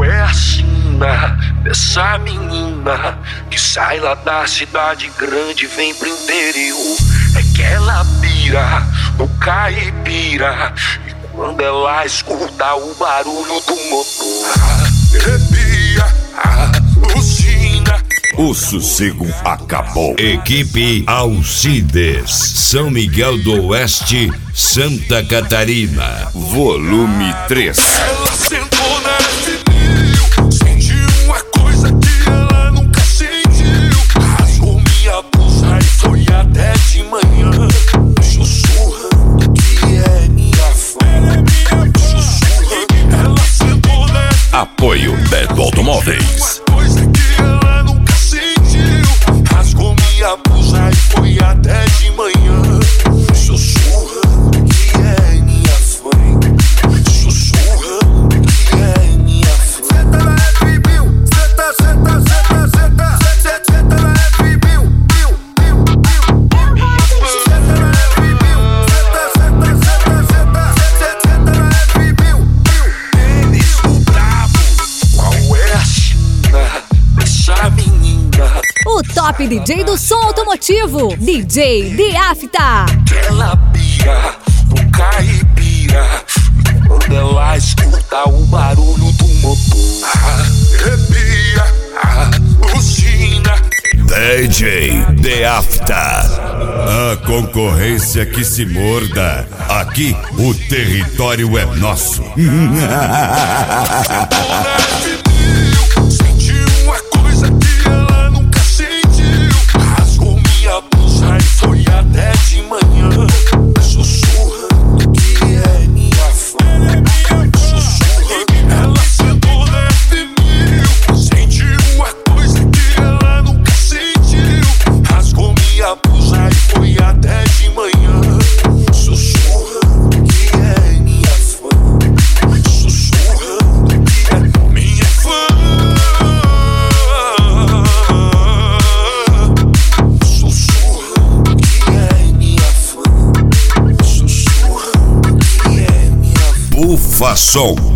é a sina dessa menina que sai lá da cidade grande e vem pro interior? É que ela pira no caipira e quando ela escuta o barulho do motor, arrepia, alucina. O sossego acabou. Equipe Alcides, São Miguel do Oeste, Santa Catarina. Volume 3. Ela sentou na F1000, sentiu uma coisa que ela nunca sentiu. Rasgou minha blusa e foi até de manhã, sussurrando que é minha fã. Sussurrando, ela sentou na F1000. Apoio Beto Automóveis. Minha blusa e foi até de manhã, sussurrando que é minha fã. Sussurrando que é minha fã. Senta na F1000, senta, senta, senta, senta, senta, senta na F1000, senta na F1000, senta, senta, senta, senta, senta na F1000. Eles o brabo, qual é a sina dessa menina? O top DJ do som automotivo, DJ Diafta. Ela pira no caipira quando ela escuta o barulho do motor, arrepia, alucina. DJ Diafta. A concorrência que se morda. Aqui o território é nosso. Sentiu uma coisa que ela nunca sentiu. Rasgou minha blusa e foi até de manhã, sussurrando que é minha fã. Sussurrando, ela sentou na F1000, sentiu uma coisa que ela nunca sentiu. Rasgou minha blusa e foi até de manhã, sussurrando que é minha fã. Sussurrando que é minha fã. Sussurrando que é minha fã. Sussurrando que é minha fã. Bufa Som.